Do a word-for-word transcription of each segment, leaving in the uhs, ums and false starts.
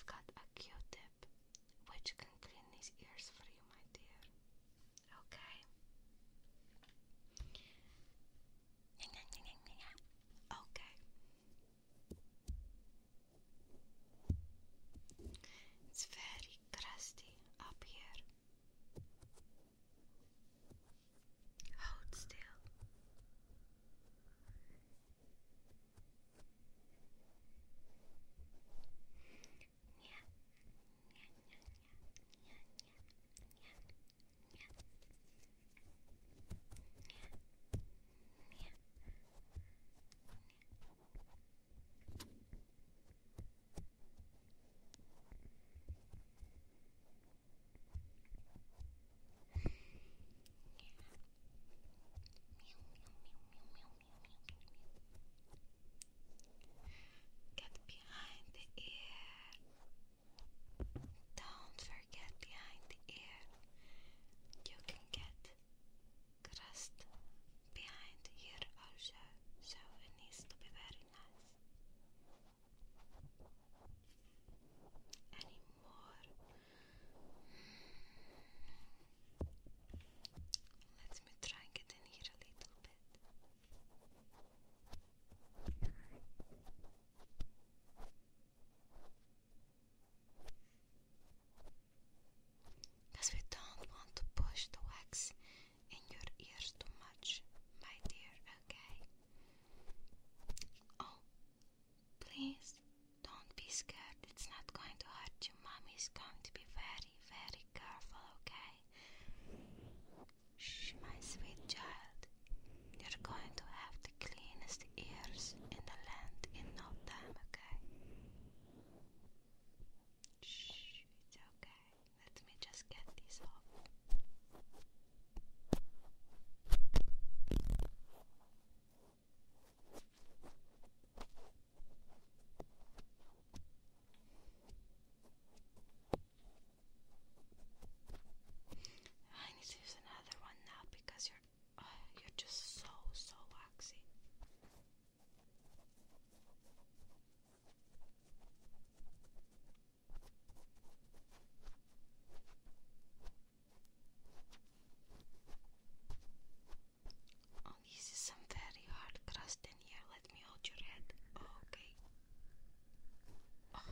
got a Q-tip which can clean these ears for you, my dear. Okay? Okay. It's very crusty up here. Hold still. Yeah. Yeah, yeah, yeah, yeah, yeah, yeah, yeah. Get behind the ear. Don't forget behind the ear. You can get crust behind here also, so it needs to be very nice. Any more? Let me try and get in here a little bit. Because we don't want to push the wax in your ears too much, my dear, okay? Oh, please, don't be scared. It's not going to hurt you. Mommy is going to be very, very careful, okay? Shh, my sweet child. You're going to have the cleanest ears in the land in no time, okay? Shh, it's okay. Let me just get these off. I need to use another one now because you're uh, you're just so so waxy. Oh, this is some very hard crust in here. Let me hold your head. Okay. Oh.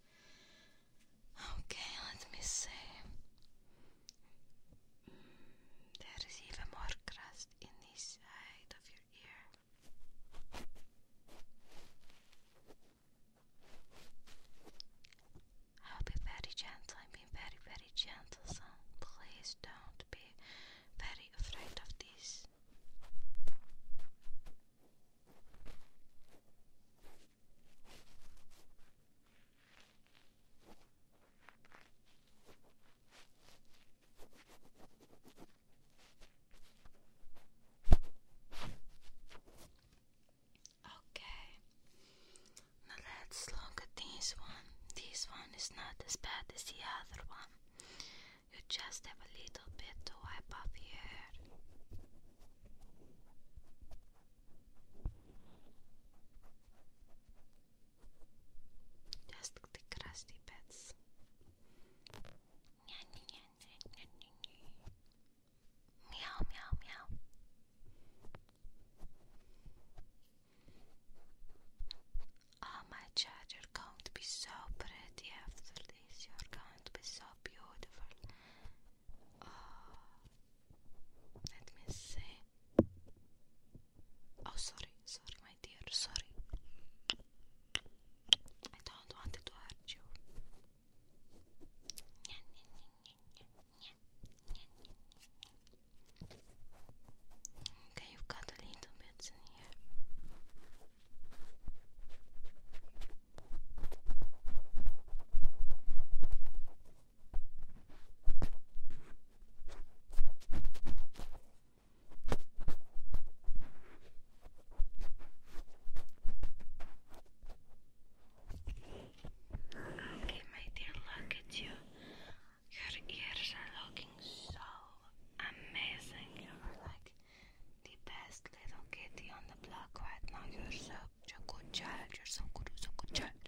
Okay, let me see. Mm, there is even more crust in this side of your ear. I'll be very gentle. I'm being very, very gentle, son. Please don't be very afraid of this. Okay, now let's look at this one. This one is not as bad as the other one. You just have a little bit to wipe off your hair. Just the crusty bits. Meow, meow, meow. Oh my child, you're going to be so pretty after this. You're going to be so beautiful. Oh, let me see. Oh, sorry, sorry, my dear, sorry. I don't want it to hurt you. Okay, you've got a little bit in here. Okay, my dear, look at you. Your ears are looking so amazing. You're like the best little kitty on the block right now. You're such a good child. You're so good, so good child.